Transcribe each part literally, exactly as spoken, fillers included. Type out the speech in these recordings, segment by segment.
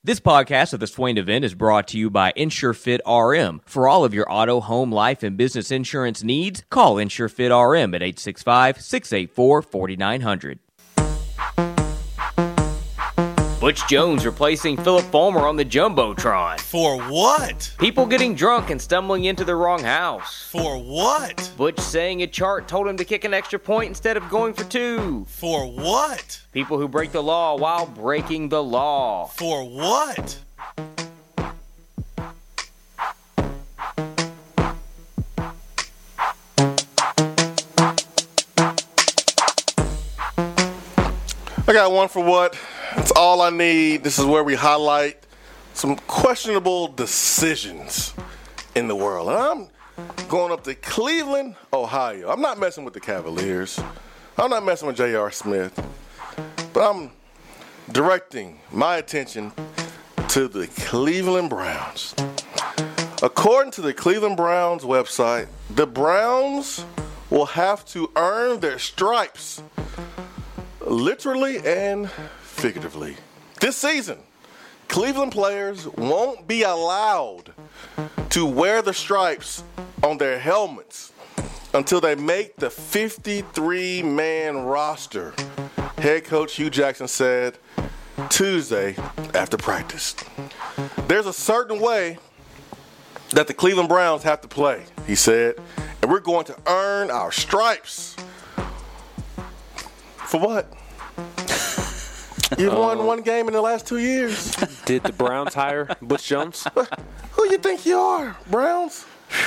This podcast of the Swain event is brought to you by InsureFit R M. For all of your auto, home, life, and business insurance needs, call InsureFit R M at eight six five, six eight four, four nine zero zero. Butch Jones replacing Philip Fulmer on the Jumbotron. For what? People getting drunk and stumbling into the wrong house. For what? Butch saying a chart told him to kick an extra point instead of going for two. For what? People who break the law while breaking the law. For what? I got one for what. It's all I need. This is where we highlight some questionable decisions in the world. And I'm going up to Cleveland, Ohio. I'm not messing with the Cavaliers. I'm not messing with J R. Smith. But I'm directing my attention to the Cleveland Browns. According to the Cleveland Browns website, the Browns will have to earn their stripes, literally and figuratively. This season, Cleveland players won't be allowed to wear the stripes on their helmets until they make the fifty-three man roster, head coach Hugh Jackson said Tuesday after practice. There's a certain way that the Cleveland Browns have to play, he said, and we're going to earn our stripes. For what? You've won one game in the last two years. Did the Browns hire Butch Jones? Who you think you are, Browns?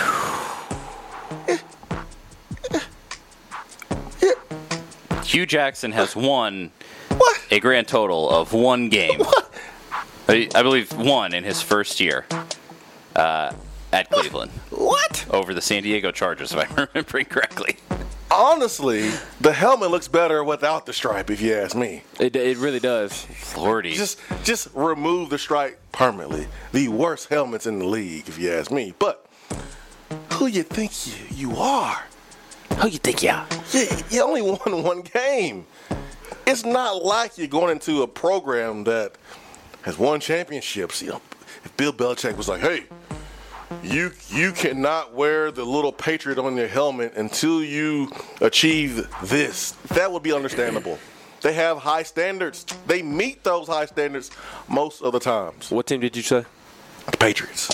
Hugh Jackson has won What? a grand total of one game. What? I, I believe one in his first year uh, at Cleveland. What? Over the San Diego Chargers, if I'm remembering correctly. Honestly, the helmet looks better without the stripe, if you ask me. It, it really does. Lordy. Just just remove the stripe permanently. The worst helmets in the league, if you ask me. But who you think you, you are? Who you think you are? You, you only won one game. It's not like you're going into a program that has won championships. You know, if Bill Belichick was like, hey, You you cannot wear the little Patriot on your helmet until you achieve this. That would be understandable. They have high standards. They meet those high standards most of the times. What team did you say? The Patriots.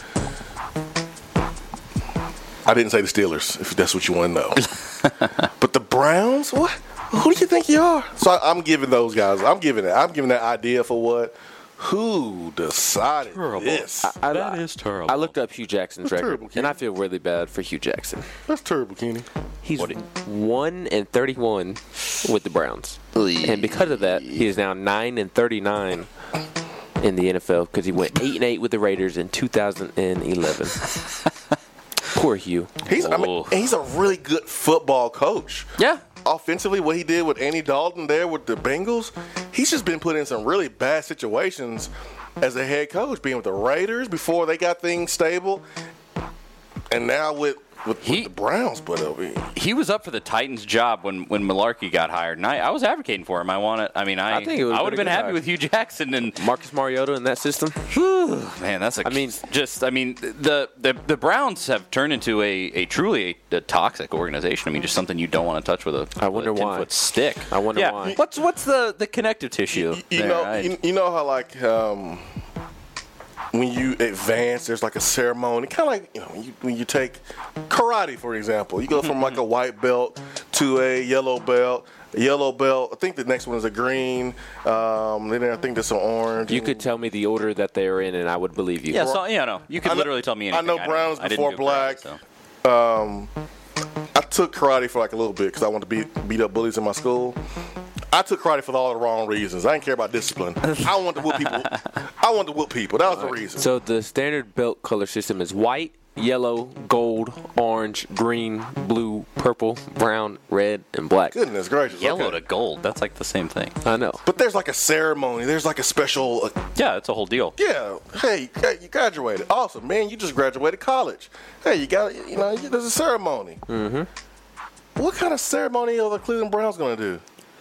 I didn't say the Steelers, if that's what you want to know. But the Browns? What? Who do you think you are? So I, I'm giving those guys. I'm giving it. I'm giving that idea for what. Who decided Terrible. this? I, I, That is terrible. I looked up Hugh Jackson's That's record, terrible, and I Kenny. feel really bad for Hugh Jackson. That's terrible, Kenny. He's one and thirty-one with the Browns, and because of that, he is now nine and thirty-nine in the N F L because he went eight and eight with the Raiders in two thousand eleven. Poor Hugh. He's I mean, and he's a really good football coach. Yeah. Offensively, what he did with Andy Dalton there with the Bengals, he's just been put in some really bad situations as a head coach, being with the Raiders before they got things stable, and now with with, He- with the Browns. But uh, He was up for the Titans job when, when Malarkey got hired, and I, I was advocating for him. I want to. I mean, I I think it would've I would have been been a good happy hire. with Hugh Jackson, and Marcus Mariota in that system. man, that's a. I mean- just. I mean, the the, the Browns have turned into a, a truly a, a toxic organization. I mean, just something you don't want to touch with a. I wonder with a why. ten-foot stick. I wonder yeah. why. What's what's the, the connective tissue? you, you there? know, I- you, you know how like um, when you advance, there's like a ceremony, kind of like you know when you when you take karate, for example. You go from like a white belt to a yellow belt. A yellow belt. I think the next one is a green. Um, then I think there's an orange. You could tell me the order that they are in, and I would believe you. yeah, so yeah, no, you could I know- literally tell me I anything. know don't- Browns I didn't before do black. karate, so. I took karate for like a little bit because I wanted to beat beat up bullies in my school. I took karate for all the wrong reasons. I didn't care about discipline. I wanted to whoop people. I wanted to whoop people. That was the reason. So the standard belt color system is white, yellow, gold, orange, green, blue, purple, brown, red, and black. Goodness gracious. Yellow okay. to gold. That's like the same thing. I know. But there's like a ceremony. There's like a special. Uh, Yeah, it's a whole deal. yeah. Hey, hey, you graduated. Awesome, man. You just graduated college. Hey, you got. You know, there's a ceremony. Mm-hmm. What kind of ceremony are the Cleveland Browns gonna do?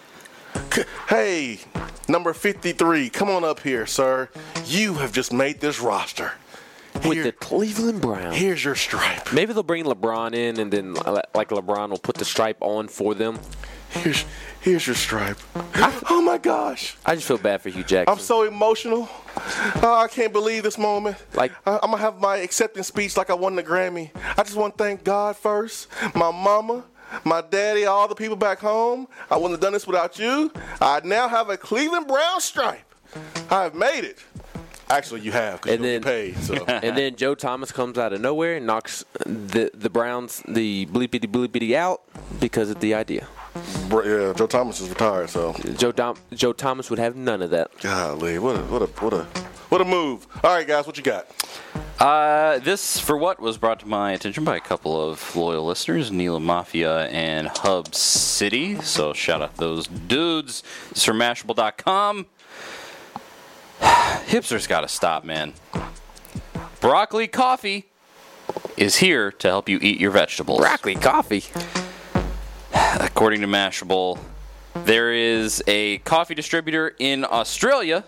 C- Hey, number fifty-three, come on up here, sir. You have just made this roster. With Here- the Cleveland Browns. Here's your stripe. Maybe they'll bring LeBron in, and then uh, like LeBron will put the stripe on for them. Here's here's your stripe. Oh my gosh. I just feel bad for Hugh Jackson. I'm so emotional. Oh, I can't believe this moment. Like- I, I'm gonna have my acceptance speech like I won the Grammy. I just want to thank God first, my mama, my daddy, all the people back home. I wouldn't have done this without you. I now have a Cleveland Brown stripe. I've made it. Actually, you have because And you then- get paid. So And then Joe Thomas comes out of nowhere and knocks the the Browns the bleepity bleepity out because of the idea. Br- yeah, Joe Thomas is retired. So Joe Dom- Joe Thomas would have none of that. golly, what a what a what a what a move. All right, guys, what you got? Uh, this, for what, was brought to my attention by a couple of loyal listeners, Neela Mafia and Hub City. So shout out those dudes. It's from Mashable dot com. Hipsters got to stop, man. Broccoli Coffee is here to help you eat your vegetables. Broccoli coffee. According to Mashable, there is a coffee distributor in Australia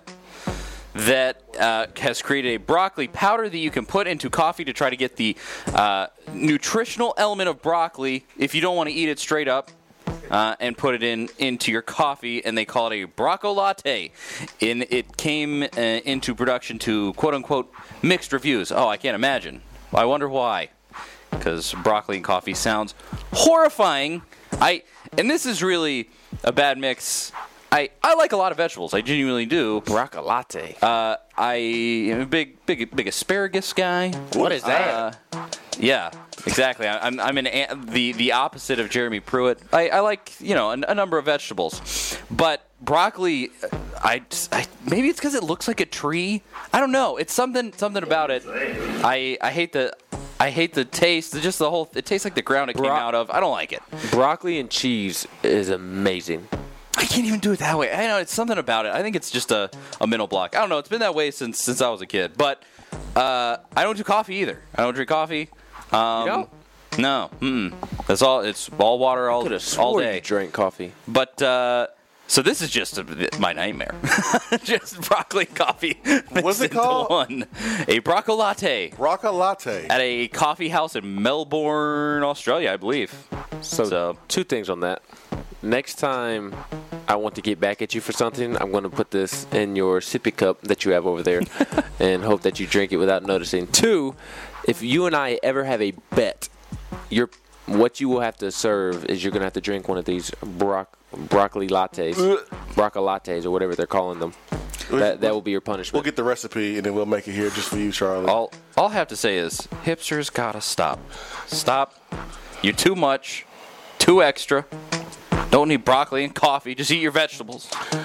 that uh, has created a broccoli powder that you can put into coffee to try to get the uh, nutritional element of broccoli if you don't want to eat it straight up. Uh, and put it in into your coffee, and they call it a Brocco Latte. And it came uh, into production to quote unquote mixed reviews. Oh, I can't imagine. I wonder why. Because broccoli and coffee sounds horrifying. I and this is really a bad mix. I, I like a lot of vegetables. I genuinely do. Brocco latte. Uh, I am a big big big asparagus guy. What is that? Uh, yeah, exactly. I- I'm I'm an a- the the opposite of Jeremy Pruitt. I, I like you know a, a number of vegetables, but broccoli. uh, I, I maybe it's because it looks like a tree. I don't know. It's something something about it. I I hate the. I hate the taste. Just the whole. It tastes like the ground it came Bro- out of. I don't like it. Broccoli and cheese is amazing. I can't even do it that way. I know it's something about it. I think it's just a, a mental block. I don't know. It's been that way since since I was a kid. But uh, I don't do coffee either. I don't drink coffee. Um, You don't? No. Mm-mm. That's all. It's all water all Could have all swore day. you drank coffee. But uh, so this is just a, my nightmare. Just broccoli and coffee. What's mixed it into called? One. A Brocco Latte Brocco Latte. at a coffee house in Melbourne, Australia, I believe. So, So- two things on that. Next time I want to get back at you for something, I'm going to put this in your sippy cup that you have over there and hope that you drink it without noticing. Two, if you and I ever have a bet, you're, what you will have to serve is you're going to have to drink one of these broc- broccoli lattes, brocco lattes or whatever they're calling them. That, that will be your punishment. We'll get the recipe and then we'll make it here just for you, Charlie. All all I have to say is hipsters gotta stop. Stop. You're too much. Too extra. Don't need broccoli and coffee. Just eat your vegetables.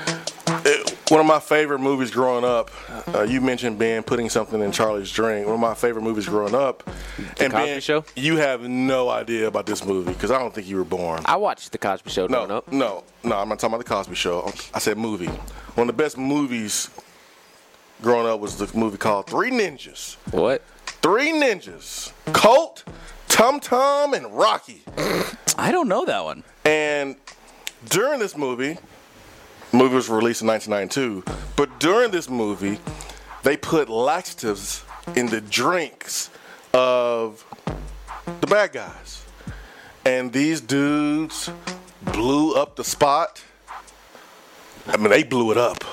It- one of my favorite movies growing up, uh, you mentioned, Ben, putting something in Charlie's drink. One of my favorite movies growing up. and Cosby Ben, Show? you have no idea about this movie because I don't think you were born. I watched The Cosby Show growing No, up. no, no, I'm not talking about the Cosby Show. I said movie. One of the best movies growing up was the movie called Three Ninjas. What? Three Ninjas. Colt, Tum Tum, and Rocky. I don't know that one. And during this movie, the movie was released in nineteen ninety-two, but during this movie, they put laxatives in the drinks of the bad guys. And these dudes blew up the spot. I mean, they blew it up.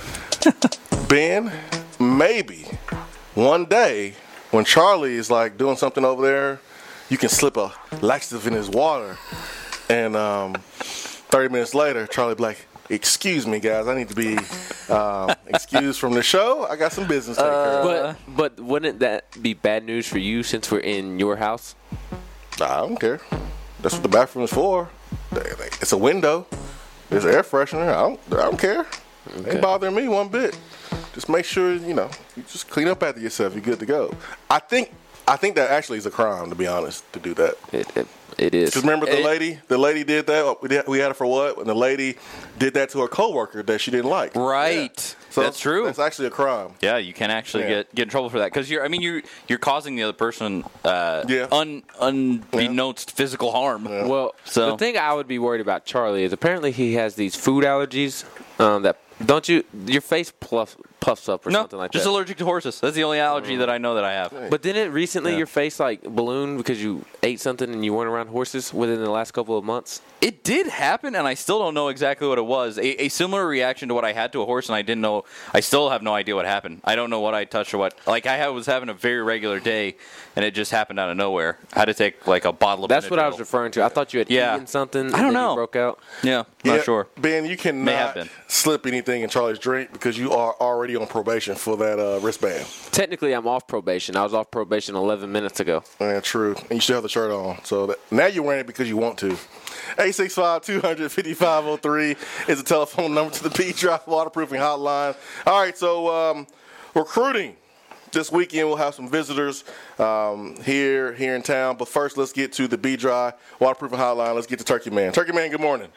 Ben, maybe one day when Charlie is like doing something over there, you can slip a laxative in his water. And um, thirty minutes later, Charlie be like, excuse me, guys, I need to be um, excused from the show. I got some business to take care of. But but wouldn't that be bad news for you since we're in your house? I don't care. That's what the bathroom is for. It's a window. There's air freshener. I don't, I don't care. Okay. Ain't bothering me one bit. Just make sure, you know, you just clean up after yourself. You're good to go. I think I think that actually is a crime, to be honest, to do that. It it, it is. Because remember the It- lady? The lady did that. We, did, we had her for what? And the lady did that to her coworker that she didn't like. Right. So That's true. That's actually a crime. Yeah, you can actually Yeah. get, get in trouble for that because you're. I mean, you're you're causing the other person uh, Yeah. un, unbeknownst physical harm. Well, So- the thing I would be worried about Charlie is apparently he has these food allergies. Um, that don't you? Your face puff, puffs up or No, something like just that. allergic to horses. That's the only allergy that I know that I have. But didn't it recently Yeah. your face like balloon because you ate something and you weren't around horses within the last couple of months? It did happen, and I still don't know exactly what it was. A, a similar reaction to what I had to a horse, and I didn't know. I still have no idea what happened. I don't know what I touched or what. Like I was having a very regular day, and it just happened out of nowhere. I had to take like a bottle of. That's what I Benadryl. was referring to. I thought you had Yeah. eaten something. And I don't then know. You broke out. Yeah, not Yeah, sure. Ben, you have cannot been. slip anything in Charlie's drink because you are already on probation for that uh, wristband. Technically, I'm off probation. I was off probation eleven minutes ago. Yeah, true. And you still have the shirt on. So that, now you're wearing it because you want to. eight six five, two hundred, fifty-five oh three is the telephone number to the B-Drive Waterproofing Hotline. All right, so um, recruiting. This weekend we'll have some visitors um, here here in town. But first, let's get to the B-Drive Waterproofing Hotline. Let's get to Turkey Man. Turkey Man, good morning.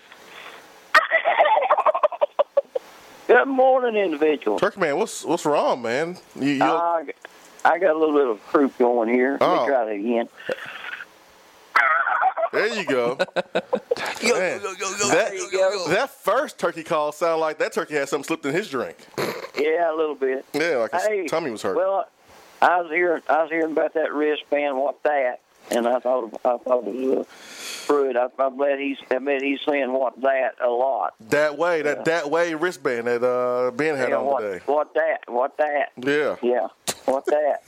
Good morning, individual. Turkey Man, what's what's wrong, man? You, you Uh, I got a little bit of croup going here. Let Oh. me try that again. There you go. Man, that, that first turkey call sounded like that turkey had something slipped in his drink. Yeah, a little bit. Yeah, like his Hey, tummy was hurt. Well, I was hearing, I was hearing about that wristband. What that? And I thought, I thought it was uh, Pruitt. I, I bet he's, I bet he's saying what that a lot. that way, that that way wristband that uh, Ben had Yeah, on what, today. what that? What that? Yeah. Yeah, what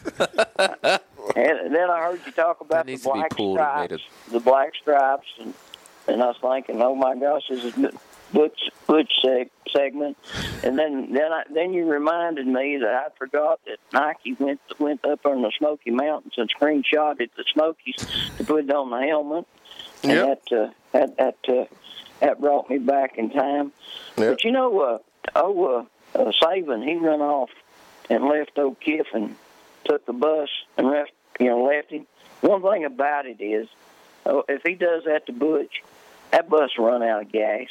that? And then I heard you talk about That the needs to be black pulled and made stripes, the black stripes, and and I was thinking, oh my gosh, this is Butch Butch seg- segment. And then then I, then you reminded me that I forgot that Nike went went up on the Smoky Mountains and screenshotted the Smokies to put it on the helmet, and Yep. that uh, that that uh, that brought me back in time. Yep. But you know, uh, oh, uh, uh, Saban, he run off and left old Kiffin, took the bus and left, you know, left him. One thing about it is, oh, if he does that to Butch, that bus will run out of gas.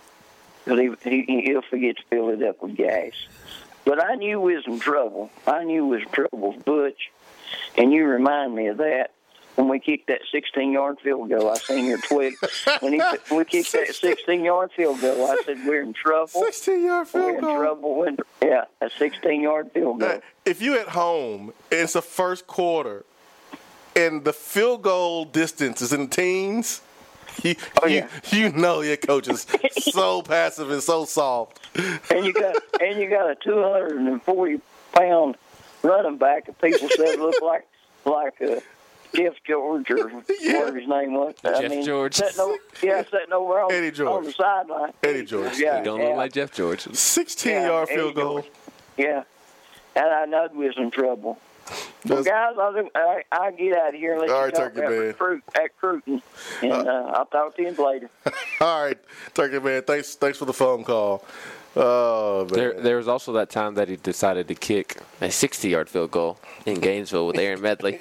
Because he, he, he'll forget to fill it up with gas. But I knew we was in trouble. I knew we was in trouble with Butch. And you remind me of that. When we kicked that sixteen-yard field goal, I seen your tweet. When, he, when we kicked that sixteen-yard field goal, I said, we're in trouble. sixteen-yard We're field in goal. trouble. When, yeah, a sixteen-yard field goal. Now, if you at home and it's the first quarter and the field goal distance is in the teens, you Oh, you, yeah. you know your coach is so passive and so soft. And you got and you got a two hundred and forty pound running back that people said looked like like uh, Jeff George or Yeah. whatever his name was. I Jeff mean, George. Sitting over, yeah, sitting over on, Eddie George. on the sideline. Eddie George. Yeah, You don't yeah, look like Jeff George. sixteen-yard yeah, field Eddie goal. George. Yeah, and I know we was in trouble. Well, That's- guys, I'll, I, I'll get out of here and let All you right, talk Turkey about Man. recruit, recruiting, and uh, I'll talk to you later. All right, Turkey Man, thanks thanks for the phone call. Oh, man. There, there was also that time that he decided to kick a sixty-yard field goal in Gainesville with Aaron Medley.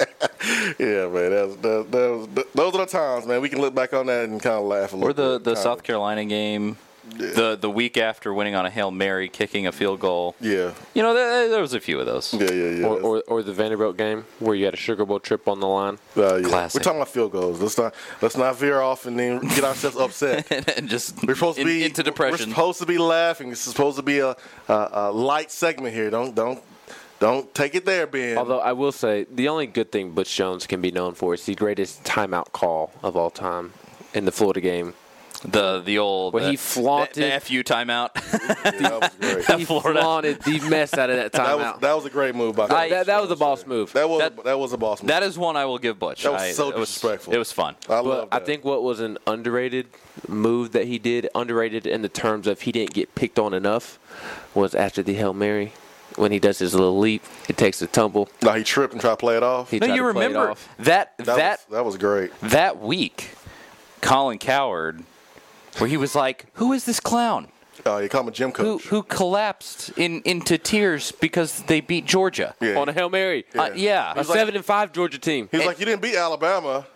Yeah, man, that was, that, that was, those are the times, man. We can look back on that and kind of laugh a little Or the, bit. the Kinda. South Carolina game, the the week after winning on a Hail Mary, kicking a field goal. Yeah, You know, there, there was a few of those. yeah, yeah, yeah. Or, or, or the Vanderbilt game where you had a Sugar Bowl trip on the line. Uh, yeah. Classic. We're talking about field goals. Let's not let's not veer off and then get ourselves upset. and just We're supposed to in- be into We're depression. supposed to be laughing. This is supposed to be a, a, a light segment here. Don't don't don't take it there, Ben. Although I will say the only good thing Butch Jones can be known for is the greatest timeout call of all time in the Florida game. The the old When the, he flaunted- the, the F U timeout. Yeah, that was great. He Florida. flaunted the mess out of that that was timeout. that was a great move by That, Coach that, that was a Jones boss there. move. That was That- that was a boss move. That is one I will give Butch. That was I, so it was- disrespectful. It was fun. I But love I that. think what was an underrated move that he did, underrated in the terms of he didn't get picked on enough, was after the Hail Mary. When he does his little leap, it takes a tumble. No, he tripped and tried to play it off. He No, tried you to play it remember off. that that that was, that was great. that week, Colin Coward, where he was like, "Who is this clown Uh, you call him a gym who coach. who collapsed in into tears because they beat Georgia?" Yeah. On a Hail Mary. Uh, yeah. A seven and five Georgia team. He's like, you didn't beat Alabama,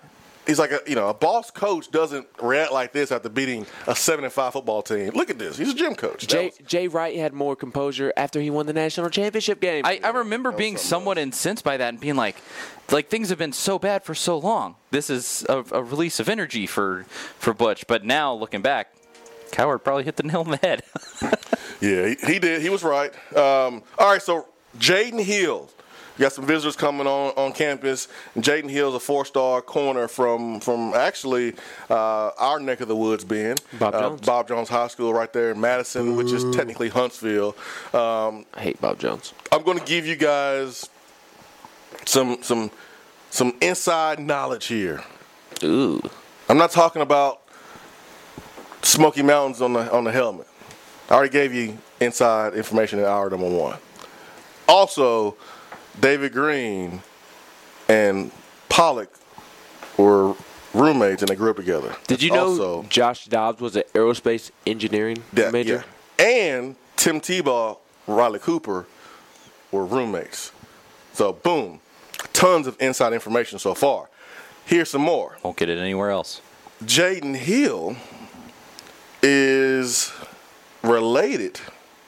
he's like a you know a boss coach doesn't react like this after beating a seven and five football team. Look at this. He's a gym coach. Jay, was, Jay Wright had more composure after he won the national championship game. I, I remember being somewhat incensed by that and being like, like things have been so bad for so long. This is a, a release of energy for, for Butch. But now, looking back, Cowherd probably hit the nail on the head. Yeah, he, he did. He was right. Um, all right, so Jaden Hill. We got some visitors coming on, on campus. Jaden Hill's a four-star corner from from actually uh, our neck of the woods, being Bob uh, Jones. Bob Jones High School right there in Madison, which is technically Huntsville. Um, I hate Bob Jones. I'm going to give you guys some some some inside knowledge here. Ooh. I'm not talking about Smoky Mountains on the on the helmet. I already gave you inside information in hour number one. Also, David Green and Pollock were roommates and they grew up together. Did you know also, Josh Dobbs was an aerospace engineering that, major? Yeah. And Tim Tebow, Riley Cooper were roommates. So, boom, tons of inside information so far. Here's some more. Won't get it anywhere else. Jaden Hill is related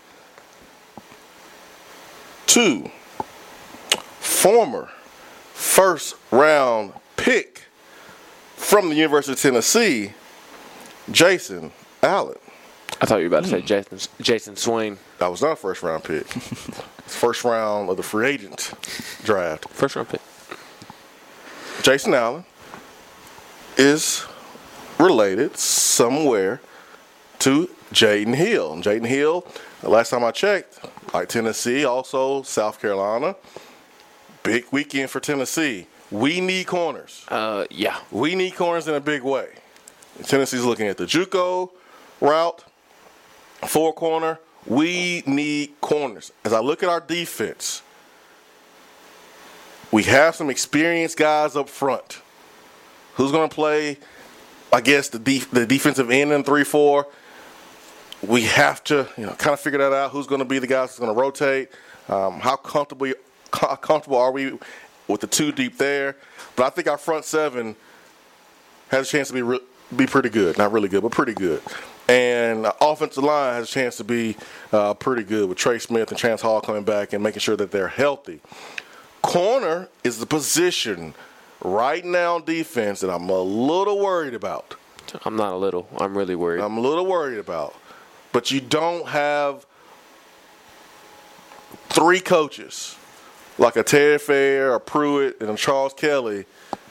to former first round pick from the University of Tennessee, Jason Allen. I thought you were about to say Jason, Jason Swain. That was not a first round pick. First round of the free agent draft. First round pick. Jason Allen is related somewhere to Jaden Hill. And Jaden Hill, the last time I checked, like Tennessee, also South Carolina. Big weekend for Tennessee. We need corners. Uh, yeah. We need corners in a big way. Tennessee's looking at the JUCO route, four corner. We need corners. As I look at our defense, we have some experienced guys up front. Who's going to play, I guess, the def- the defensive end in three four? We have to, you know, kind of figure that out. Who's going to be the guys that's going to rotate? Um, how comfortable how comfortable are we with the two deep there? But I think our front seven has a chance to be re- be pretty good. Not really good, but pretty good. And uh, offensive line has a chance to be uh, pretty good with Trey Smith and Chance Hall coming back and making sure that they're healthy. Corner is the position right now on defense that I'm a little worried about. I'm not a little. I'm really worried. I'm a little worried about. But you don't have three coaches like a Terry Fair, a Pruitt, and a Charles Kelly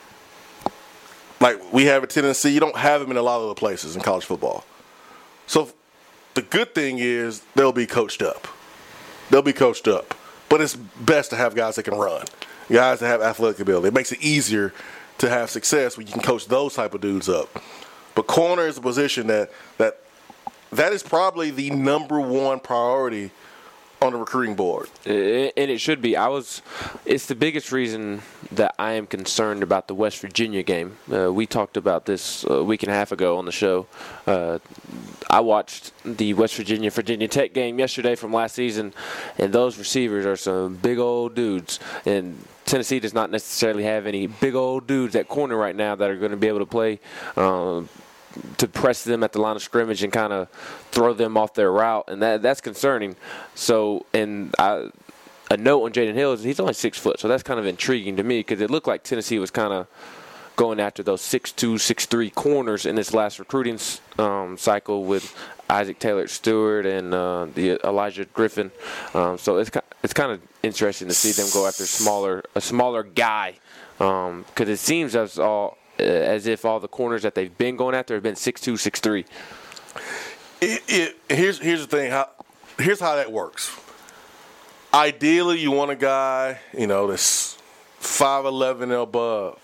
like we have at Tennessee. You don't have them in a lot of other places in college football. So the good thing is they'll be coached up. They'll be coached up. But it's best to have guys that can run, guys that have athletic ability. It makes it easier to have success when you can coach those type of dudes up. But corner is a position that that that is probably the number one priority on the recruiting board. And it should be. I was. It's the biggest reason that I am concerned about the West Virginia game. Uh, we talked about this a week and a half ago on the show. Uh, I watched the West Virginia Virginia Tech game yesterday from last season, and those receivers are some big old dudes. And Tennessee does not necessarily have any big old dudes at corner right now that are going to be able to play. Um, to press them at the line of scrimmage and kind of throw them off their route, and that that's concerning. So, and I, a note on Jaden Hill is he's only six foot, so that's kind of intriguing to me because it looked like Tennessee was kind of going after those six two, six three corners in this last recruiting um, cycle with Isaac Taylor-Stewart and uh, the Elijah Griffin. Um, so it's it's kind of interesting to see them go after smaller a smaller guy because um, it seems as all. as if all the corners that they've been going after have been six two, six three. It, it, here's here's the thing. How, here's how that works. Ideally, you want a guy, you know, that's five eleven and above.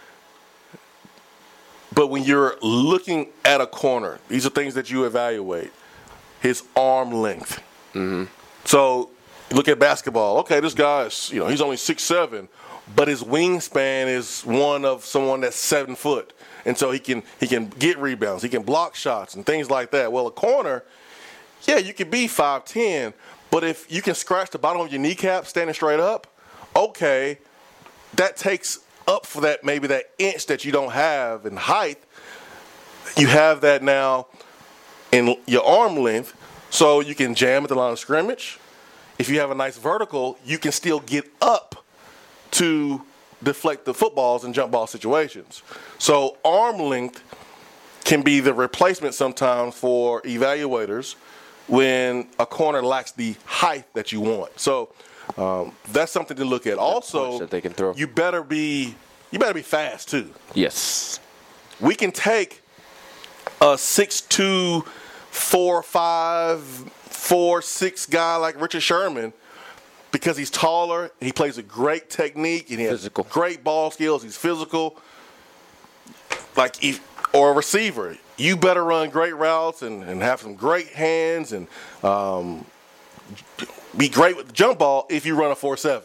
But when you're looking at a corner, these are things that you evaluate. His arm length. Mm-hmm. So you look at basketball. Okay, this guy is, you know, he's only six seven. But his wingspan is one of someone that's seven foot, and so he can he can get rebounds, he can block shots and things like that. Well, a corner, yeah, you could be five ten, but if you can scratch the bottom of your kneecap standing straight up, okay, that takes up for that maybe that inch that you don't have in height. You have that now in your arm length, so you can jam at the line of scrimmage. If you have a nice vertical, you can still get up to deflect the footballs in jump ball situations. So arm length can be the replacement sometimes for evaluators when a corner lacks the height that you want. So um, that's something to look at. Also, that they can throw. you better be you better be fast too. Yes. We can take a six two, four five, four six guy like Richard Sherman because he's taller, he plays a great technique, and he has Physical. great ball skills. He's physical. Like if, or a receiver, you better run great routes and, and have some great hands and um, be great with the jump ball if you run a four seven.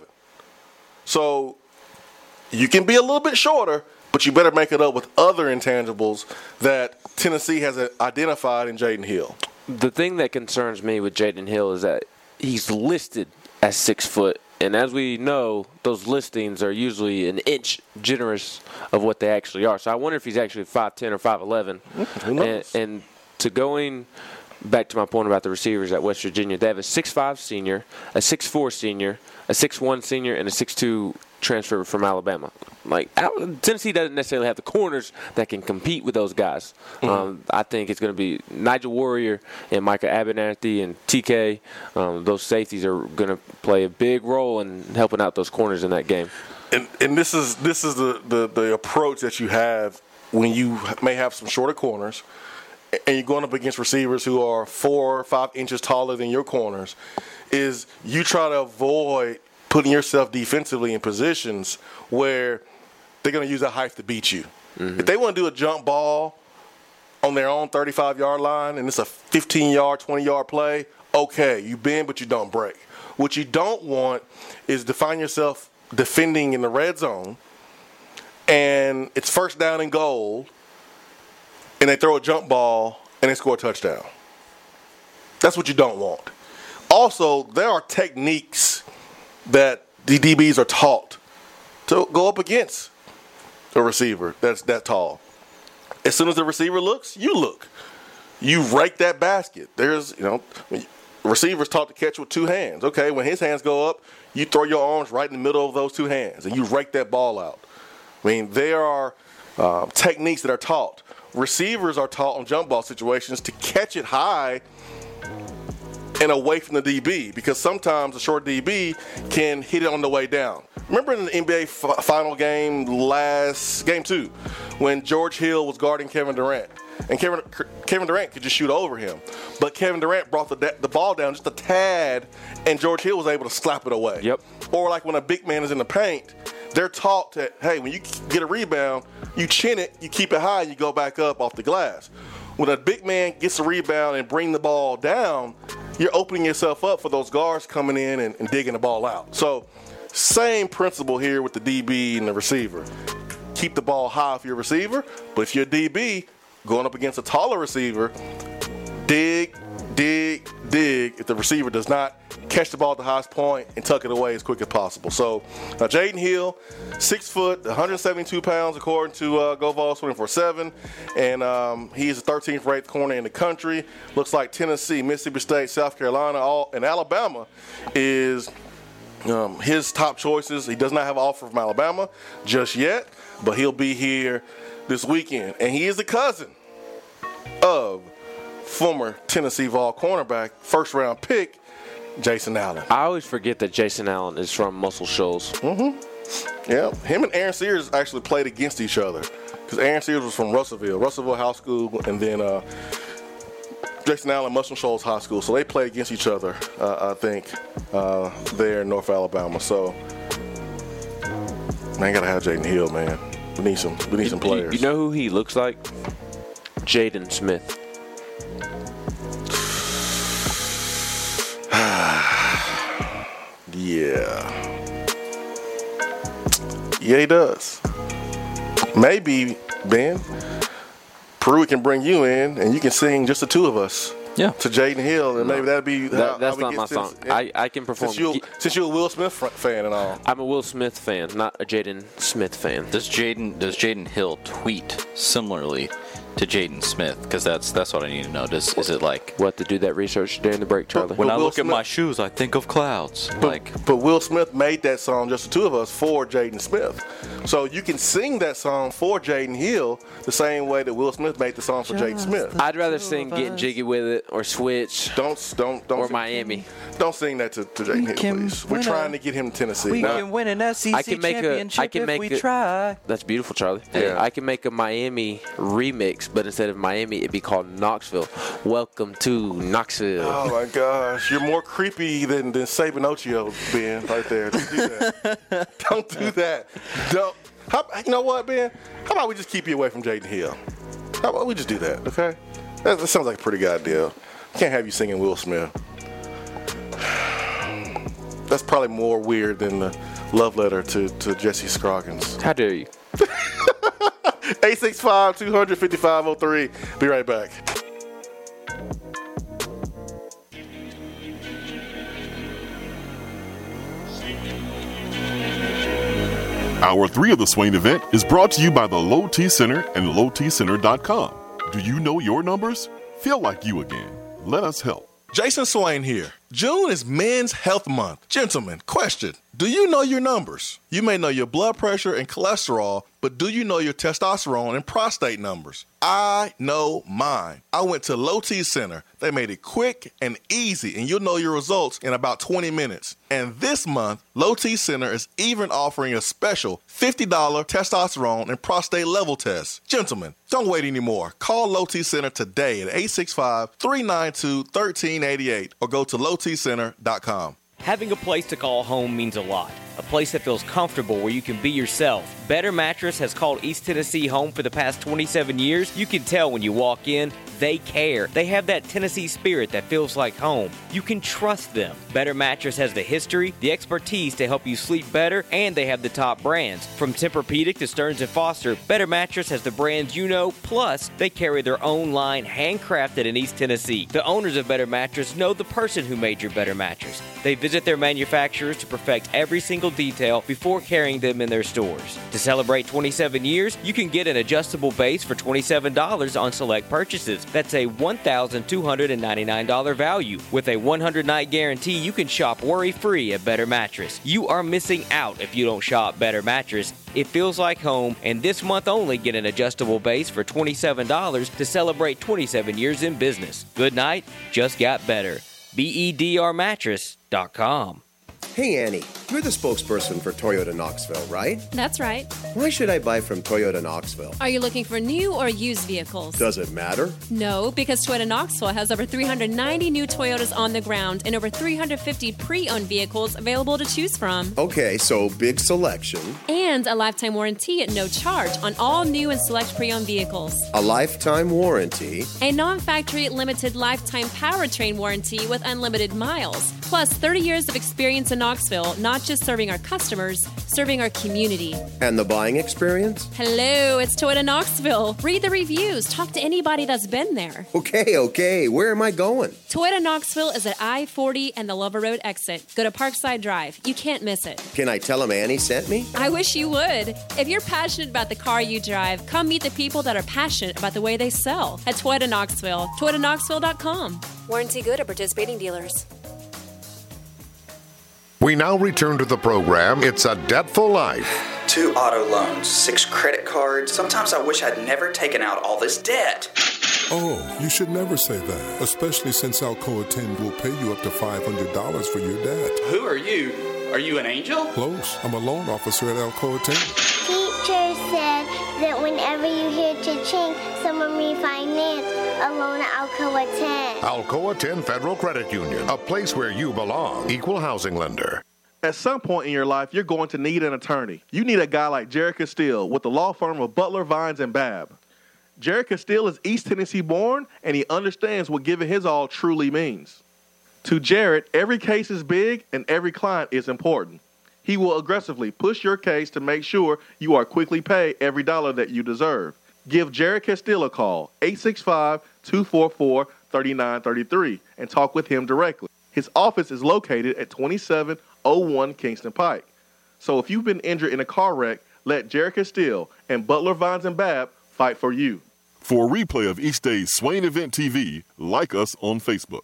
So you can be a little bit shorter, but you better make it up with other intangibles that Tennessee has identified in Jaden Hill. The thing that concerns me with Jaden Hill is that he's listed as six foot, and as we know, those listings are usually an inch generous of what they actually are. So I wonder if he's actually five ten or five eleven. Who knows? And, and to going back to my point about the receivers at West Virginia, they have a six five senior, a six four senior, a six one senior, and a six two transfer from Alabama. Like, Tennessee doesn't necessarily have the corners that can compete with those guys. Mm-hmm. Um, I think it's going to be Nigel Warrior and Micah Abernathy and T K. Um, those safeties are going to play a big role in helping out those corners in that game. And and this is this is the, the, the approach that you have when you may have some shorter corners and you're going up against receivers who are four or five inches taller than your corners, is you try to avoid putting yourself defensively in positions where they're going to use that height to beat you. Mm-hmm. If they want to do a jump ball on their own thirty-five-yard line and it's a fifteen-yard, twenty-yard play, okay, you bend but you don't break. What you don't want is to find yourself defending in the red zone and it's first down and goal and they throw a jump ball and they score a touchdown. That's what you don't want. Also, there are techniques that the D Bs are taught to go up against a receiver that's that tall. As soon as the receiver looks, you look. You rake that basket. There's, you know, receivers taught to catch with two hands. Okay, when his hands go up, you throw your arms right in the middle of those two hands, and you rake that ball out. I mean, there are uh, techniques that are taught. Receivers are taught on jump ball situations to catch it high and away from the D B, because sometimes a short D B can hit it on the way down. Remember in the N B A f- final game last, game two, when George Hill was guarding Kevin Durant, and Kevin Kevin Durant could just shoot over him, but Kevin Durant brought the the ball down just a tad, and George Hill was able to slap it away. Yep. Or like when a big man is in the paint, they're taught that, hey, when you get a rebound, you chin it, you keep it high, and you go back up off the glass. When a big man gets a rebound and bring the ball down, you're opening yourself up for those guards coming in and, and digging the ball out. So same principle here with the D B and the receiver. Keep the ball high if you're a receiver, but if you're a D B going up against a taller receiver, dig, dig, dig if the receiver does not catch the ball at the highest point and tuck it away as quick as possible. So uh, Jaden Hill, six foot, one hundred seventy-two pounds according to uh, GoVols twenty-four seven, and um, he is the thirteenth ranked corner in the country. Looks like Tennessee, Mississippi State, South Carolina, all, and Alabama is um, his top choices. He does not have an offer from Alabama just yet, but he'll be here this weekend. And he is the cousin of former Tennessee Vol cornerback, first round pick, Jason Allen. I always forget that Jason Allen is from Muscle Shoals. Mm-hmm. Yeah, him and Aaron Sears actually played against each other because Aaron Sears was from Russellville, Russellville High School, and then uh, Jason Allen, Muscle Shoals High School. So they played against each other, uh, I think, uh, there in North Alabama. So, man, gotta have Jaden Hill, man. We need some, we need some players. You know who he looks like? Jaden Smith. Yeah. Yeah, he does. Maybe, Ben, Peru can bring you in and you can sing just the two of us Yeah. to Jaden Hill, and maybe that'd be That, how, that's how we not get my to- song. I, I can perform. Since you since you're a Will Smith fr- fan and all. I'm a Will Smith fan, not a Jaden Smith fan. Does Jaden does Jaden Hill tweet similarly to Jaden Smith? Because that's that's what I need to know. Does is it like What, to do that research during the break, Charlie? when But I Will look at Smith- my shoes, I think of clouds? Like But Will Smith made that song, just the two of us, for Jaden Smith. So you can sing that song for Jaden Hill the same way that Will Smith made the song for Jaden Smith. I'd rather sing Getting Jiggy With It or Switch Don't don't don't or sing, Miami. don't sing that to, to Jaden Hill, can please. We're win trying a- to get him to Tennessee. We Now, can win an S E C I can make a- championship I can if make we it- try. That's beautiful, Charlie. Yeah. I can make a Miami remix, but instead of Miami, it'd be called Knoxville. Welcome to Knoxville. Oh my gosh, you're more creepy than than Saban Ochio, Ben, right there. Don't do that. Don't do that. Don't. How, you know what, Ben? How about we just keep you away from Jaden Hill? How about we just do that, okay? That, that sounds like a pretty good idea. Can't have you singing Will Smith. That's probably more weird than the love letter to, to Jesse Scroggins. How dare you? eight six five, two hundred, fifty-five oh three. Be right back. Hour three of the Swain event is brought to you by the Low T Center and low t center dot com. Do you know your numbers? Feel like you again. Let us help. Jason Swain here. June is Men's Health Month. Gentlemen, question. Do you know your numbers? You may know your blood pressure and cholesterol, but do you know your testosterone and prostate numbers? I know mine. I went to Low T Center. They made it quick and easy, and you'll know your results in about twenty minutes. And this month, Low T Center is even offering a special fifty dollars testosterone and prostate level test. Gentlemen, don't wait anymore. Call Low T Center today at eight six five, three nine two, one three eight eight or go to low t center dot com. Having a place to call home means a lot. A place that feels comfortable where you can be yourself. Better Mattress has called East Tennessee home for the past twenty-seven years. You can tell when you walk in, they care. They have that Tennessee spirit that feels like home. You can trust them. Better Mattress has the history, the expertise to help you sleep better, and they have the top brands. From Tempur-Pedic to Stearns and Foster, Better Mattress has the brands you know, plus they carry their own line handcrafted in East Tennessee. The owners of Better Mattress know the person who made your Better Mattress. They visit their manufacturers to perfect every single detail before carrying them in their stores. To celebrate twenty-seven years, you can get an adjustable base for twenty-seven dollars on select purchases. That's a one thousand two hundred ninety-nine dollars value. With a one hundred night guarantee, you can shop worry-free at Better Mattress. You are missing out if you don't shop Better Mattress. It feels like home, and this month only get an adjustable base for twenty-seven dollars to celebrate twenty-seven years in business. Good night, just got better. B E D R mattress dot com. Hey, Annie, you're the spokesperson for Toyota Knoxville, right? That's right. Why should I buy from Toyota Knoxville? Are you looking for new or used vehicles? Does it matter? No, because Toyota Knoxville has over three hundred ninety new Toyotas on the ground and over three hundred fifty pre-owned vehicles available to choose from. Okay, so big selection. And a lifetime warranty at no charge on all new and select pre-owned vehicles. A lifetime warranty. A non-factory limited lifetime powertrain warranty with unlimited miles. Plus thirty years of experience in Knoxville, not just serving our customers, serving our community. And the buying experience? Hello, it's Toyota Knoxville. Read the reviews. Talk to anybody that's been there. Okay, okay, where am I going? Toyota Knoxville is at I forty and the Lover Road exit. Go to Parkside Drive. You can't miss it. Can I tell them Annie sent me? I wish you would. If you're passionate about the car you drive, come meet the people that are passionate about the way they sell at Toyota Knoxville. Toyota Knoxville dot com. Warranty good at participating dealers. We now return to the program. It's A Debtful Life. Two auto loans, six credit cards. Sometimes I wish I'd never taken out all this debt. Oh, you should never say that, especially since Alcoa ten will pay you up to five hundred dollars for your debt. Who are you? Are you an angel? Close. I'm a loan officer at Alcoa ten. Teacher said that whenever you hear cha-ching, someone refinance a loan at Alcoa ten. Alcoa ten Federal Credit Union, a place where you belong. Equal housing lender. At some point in your life, you're going to need an attorney. You need a guy like Jared Castile with the law firm of Butler, Vines, and Babb. Jared Castile is East Tennessee born, and he understands what giving his all truly means. To Jared, every case is big and every client is important. He will aggressively push your case to make sure you are quickly paid every dollar that you deserve. Give Jared Castile a call, eight six five, two four four, thirty-nine thirty-three and talk with him directly. His office is located at twenty-seven oh one Kingston Pike. So if you've been injured in a car wreck, let Jerry Castile and Butler, Vines, and Babb fight for you. For a replay of each day's Swain Event T V, like us on Facebook.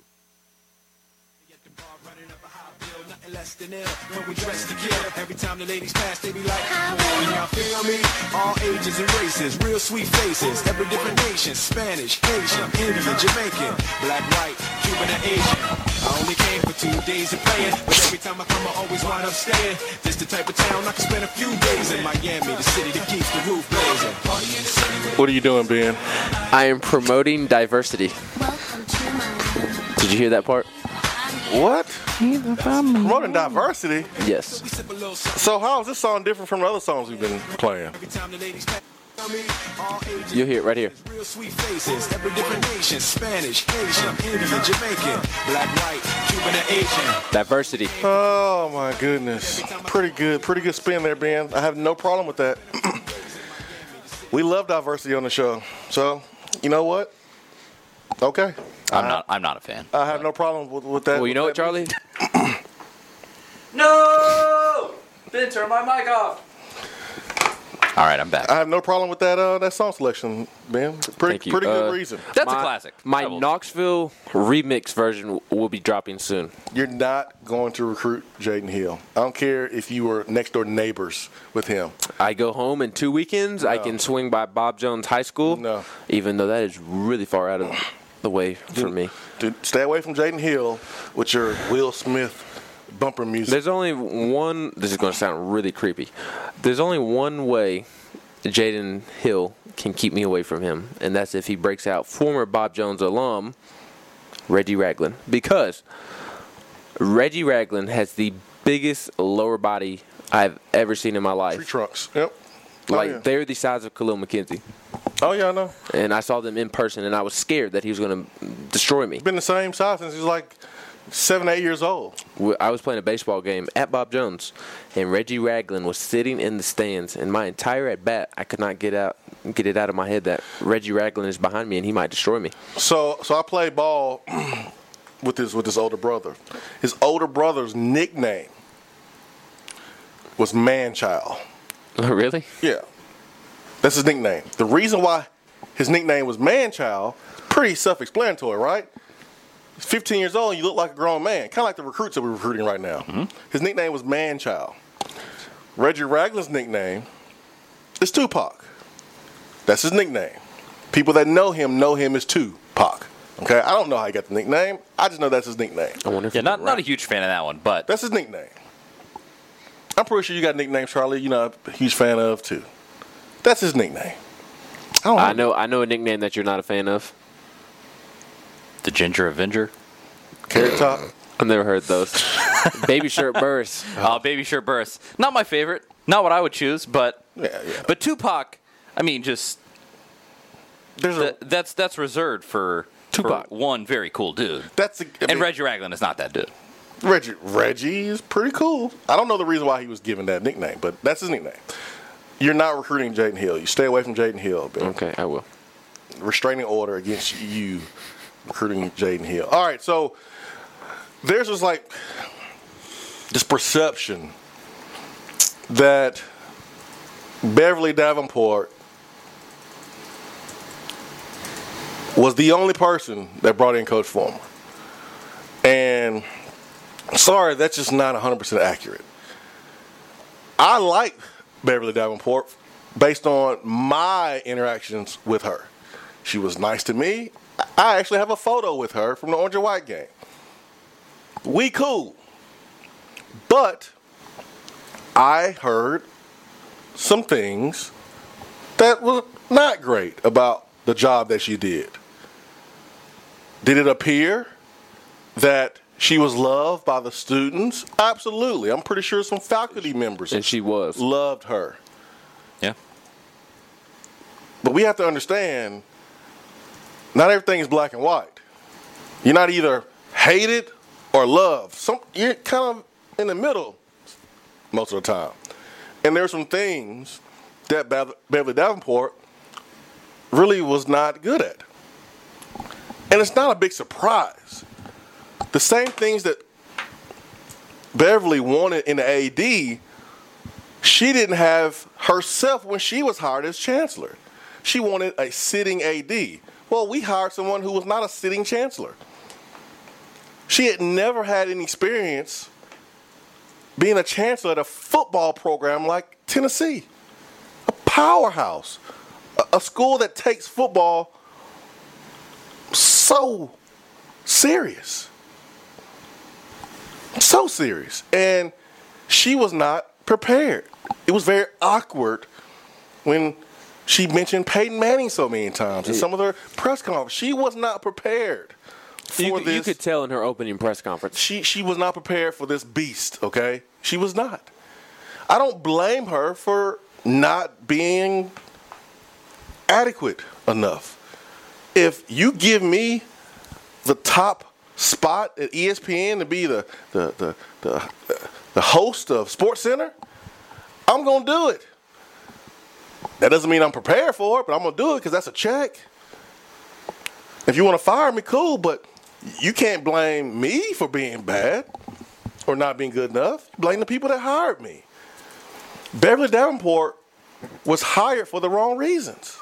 Less than ill, when we dress to kill. Every time the ladies pass, they be like, can y'all feel me? All ages and races, real sweet faces, every different nation, Spanish, Haitian, Indian, Jamaican, black, white, Cuban, and Asian. I only came for two days of playing, but every time I come, I always wind up staying. This the type of town I can spend a few days in. Miami, the city that keeps the roof blazing. What are you doing, Ben? I am promoting diversity. Did you hear that part? What? Promoting diversity? Yes. So how is this song different from the other songs we've been playing? You'll hear it right here. Real sweet faces, every different nation, Spanish, Asian, Indian, Jamaican, black, white, Cuban, and Asian. Diversity. Oh my goodness. Pretty good. Pretty good spin there, Ben. I have no problem with that. We love diversity on the show. So, you know what? Okay. I'm not. I'm not a fan. I have no problem with, with that. Well, you know what, Charlie? No! Ben, turn my mic off. All right, I'm back. I have no problem with that uh, that song selection, Ben. Pretty Thank you. pretty good Uh, reason. That's my, a classic. My I will- Knoxville remix version will be dropping soon. You're not going to recruit Jaden Hill. I don't care if you were next door neighbors with him. I go home in two weekends. I No. can swing by Bob Jones High School. No. Even though that is really far out of the way for me. Dude, stay away from Jaden Hill with your Will Smith bumper music. There's only one. This is going to sound really creepy. There's only one way Jaden Hill can keep me away from him, and that's if he breaks out former Bob Jones alum Reggie Ragland, because Reggie Ragland has the biggest lower body I've ever seen in my life. Tree trunks. Yep. Like oh, yeah. they're the size of Khalil McKenzie. Oh yeah, I know. And I saw them in person, and I was scared that he was going to destroy me. Been the same size since he was like seven, eight years old. I was playing a baseball game at Bob Jones, and Reggie Ragland was sitting in the stands. And my entire at bat, I could not get out, get it out of my head that Reggie Ragland is behind me, and he might destroy me. So, so I played ball with his with his older brother. His older brother's nickname was Manchild. Really? Yeah, that's his nickname. The reason why his nickname was Manchild is pretty self-explanatory, right? He's fifteen years old and you look like a grown man, kind of like the recruits that we're recruiting right now. Mm-hmm. His nickname was Manchild. Reggie Ragland's nickname is Tupac. That's his nickname. People that know him know him as Tupac. Okay, I don't know how he got the nickname. I just know that's his nickname. I wonder if Yeah, not not a huge fan of that one, but That's his nickname. I'm pretty sure you got a nickname, Charlie, you know, a huge fan of too. That's his nickname. I don't know. I know, I know a nickname that you're not a fan of. the Ginger Avenger. Carrot Top. I've never heard those. Baby Shirt Burst. Oh, Baby Shirt Burst. Not my favorite. Not what I would choose, but Yeah, yeah. but Tupac. I mean, just There's th- a that's that's reserved for Tupac. for one very cool dude. that's a, I And mean, Reggie Ragland is not that dude. Reggie Reggie is pretty cool. I don't know the reason why he was given that nickname, but that's his nickname. You're not recruiting Jaden Hill. You stay away from Jaden Hill, Ben. Okay, I will. Restraining order against you recruiting Jaden Hill. All right, so there's this like this perception that Beverly Davenport was the only person that brought in Coach Fulmer. And sorry, that's just not one hundred percent accurate. I like Beverly Davenport based on my interactions with her. She was nice to me. I actually have a photo with her from the Orange and White game. We cool. But I heard some things that were not great about the job that she did. Did it appear that she was loved by the students? Absolutely. I'm pretty sure some faculty members And she was. loved her. Yeah. But we have to understand, not everything is black and white. You're not either hated or loved. Some, you're kind of in the middle most of the time. And there's some things that Bev- Beverly Davenport really was not good at. And it's not a big surprise. The same things that Beverly wanted in the A D, she didn't have herself when she was hired as chancellor. She wanted a sitting A D. Well, we hired someone who was not a sitting chancellor. She had never had any experience being a chancellor at a football program like Tennessee, a powerhouse, a, a school that takes football so serious. So serious. And she was not prepared. It was very awkward when she mentioned Peyton Manning so many times in some of her press conferences. She was not prepared for you, this. You could tell in her opening press conference. She she was not prepared for this beast, okay? She was not. I don't blame her for not being adequate enough. If you give me the top spot at E S P N to be the the the the, the host of SportsCenter, I'm gonna do it. That doesn't mean I'm prepared for it, but I'm gonna do it because that's a check. If you want to fire me, cool, but you can't blame me for being bad or not being good enough. Blame the people that hired me. Beverly Davenport was hired for the wrong reasons.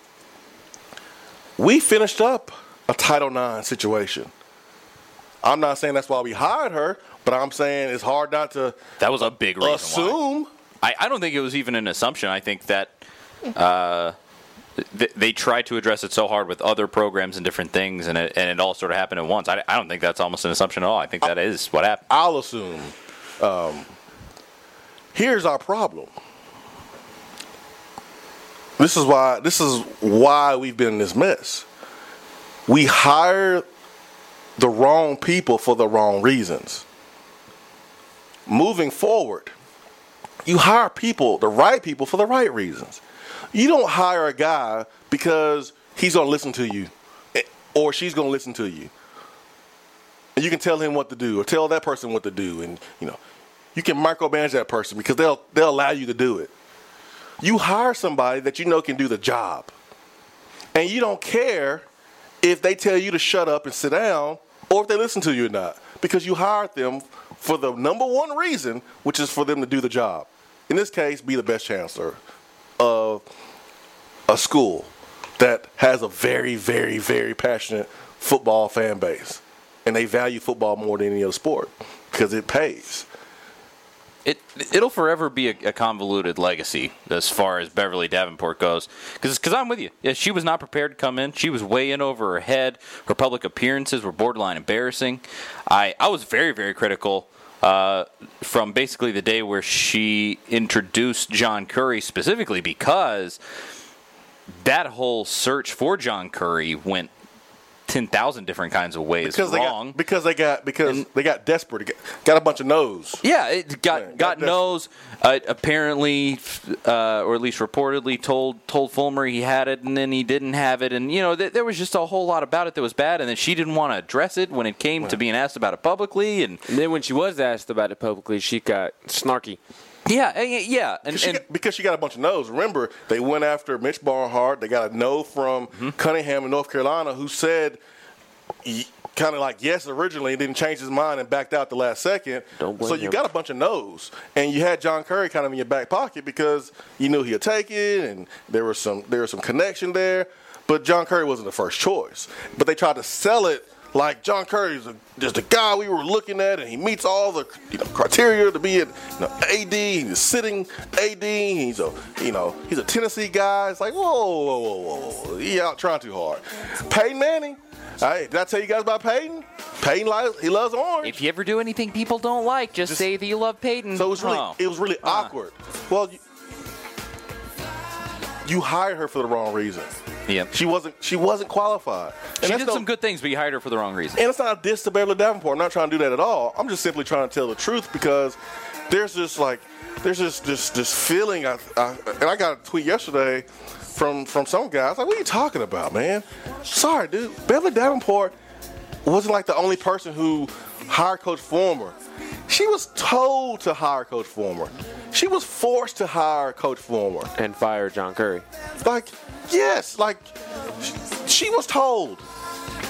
We finished up a Title nine situation. I'm not saying that's why we hired her, but I'm saying it's hard not to That was a big reason assume. why. I, I don't think it was even an assumption. I think that uh, th- they tried to address it so hard with other programs and different things, and it, and it all sort of happened at once. I, I don't think that's almost an assumption at all. I think that is what happened. I'll assume. Um, here's our problem. This is why. This is why we've been in this mess. We hire the wrong people for the wrong reasons. Moving forward, you hire people, the right people, for the right reasons. You don't hire a guy because he's going to listen to you or she's going to listen to you. And you can tell him what to do or tell that person what to do. And, you know, you can micromanage that person because they'll they'll allow you to do it. You hire somebody that you know can do the job. And you don't care if they tell you to shut up and sit down or if they listen to you or not, because you hired them for the number one reason, which is for them to do the job. In this case, be the best chancellor of a school that has a very, very, very passionate football fan base. And they value football more than any other sport because it pays. It, it'll forever be a, a convoluted legacy as far as Beverly Davenport goes. Because I'm with you. Yeah, she was not prepared to come in. She was way in over her head. Her public appearances were borderline embarrassing. I, I was very, very critical uh, from basically the day where she introduced John Currie, specifically because that whole search for John Currie went ten thousand different kinds of ways because wrong. They got, because they got because and, they got desperate. Got, got a bunch of no's. Yeah, it got yeah, got, got no's. Uh, apparently, uh, or at least reportedly, told told Fulmer he had it, and then he didn't have it, and you know th- there was just a whole lot about it that was bad, and then she didn't want to address it when it came right. to being asked about it publicly, and, and then when she was asked about it publicly, she got snarky. Yeah, yeah, and, because, she and got, because she got a bunch of no's. Remember, they went after Mitch Barnhart. They got a no from mm-hmm. Cunningham in North Carolina, who said kind of like yes originally, didn't change his mind and backed out the last second. Don't blame so you him. got a bunch of no's, and you had John Currie kind of in your back pocket because you knew he'd take it, and there was some there was some connection there. But John Currie wasn't the first choice. But they tried to sell it like John Currie is just the guy we were looking at, and he meets all the you know, criteria to be an you know, A D. He's a sitting A D. He's a you know he's a Tennessee guy. It's like whoa, whoa, whoa, whoa, whoa. He out trying too hard. Peyton Manning. Hey, did I tell you guys about Peyton? Peyton loves he loves orange. If you ever do anything people don't like, just, just say that you love Peyton. So it was really oh. it was really uh. awkward. Well, you, you hired her for the wrong reason. Yeah, she wasn't. She wasn't qualified. And she did no, some good things, but you hired her for the wrong reason. And it's not a diss to Beverly Davenport. I'm not trying to do that at all. I'm just simply trying to tell the truth because there's this like there's this this this feeling. I, I, and I got a tweet yesterday from from some guys like, "What are you talking about, man?" Sorry, dude. Beverly Davenport wasn't like the only person who hired Coach Fulmer. She was told to hire Coach Fulmer. She was forced to hire Coach Fulmer and fire John Currie. Like. Yes, like she was told.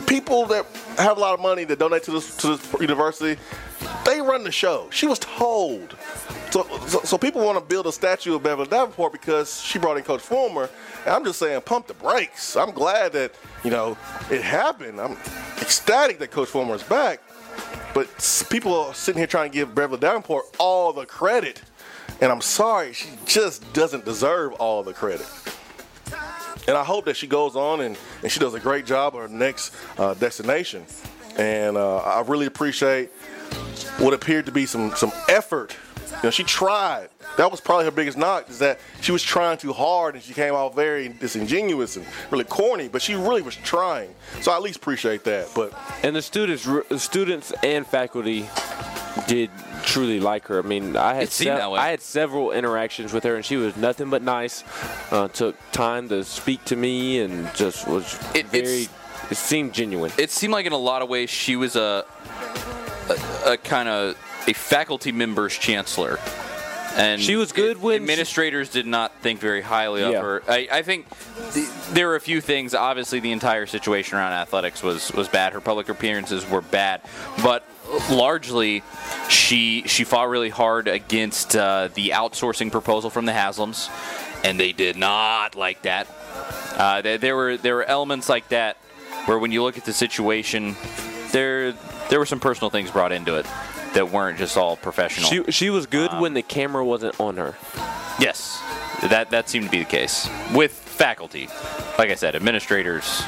people that have a lot of money that donate to this, to this university, they run the show. She was told. So, so, so people want to build a statue of Beverly Davenport because she brought in Coach Fulmer. And I'm just saying, pump the brakes. I'm glad that, you know, it happened. I'm ecstatic that Coach Fulmer is back. But people are sitting here trying to give Beverly Davenport all the credit. And I'm sorry, she just doesn't deserve all the credit. And I hope that she goes on and, and she does a great job at her next uh, destination. And uh, I really appreciate what appeared to be some, some effort. You know, she tried. That was probably her biggest knock, is that she was trying too hard and she came out very disingenuous and really corny, but she really was trying. So I at least appreciate that. But And the students, the students and faculty did truly like her. I mean, I had It seemed that way. I had several interactions with her, and she was nothing but nice. Uh, took time to speak to me, and just was It- very. it's- It seemed genuine. It seemed like in a lot of ways she was a a, a kind of a faculty member's chancellor. And She was good it- when administrators did not think very highly of Yeah. her. I, I think th- there were a few things. Obviously, the entire situation around athletics was, was bad. Her public appearances were bad, but largely she she fought really hard against uh, the outsourcing proposal from the Haslams, and they did not like that. Uh, there, there were there were elements like that where when you look at the situation, there there were some personal things brought into it that weren't just all professional. She she was good um, when the camera wasn't on her. Yes, that that seemed to be the case with faculty. Like I said, administrators,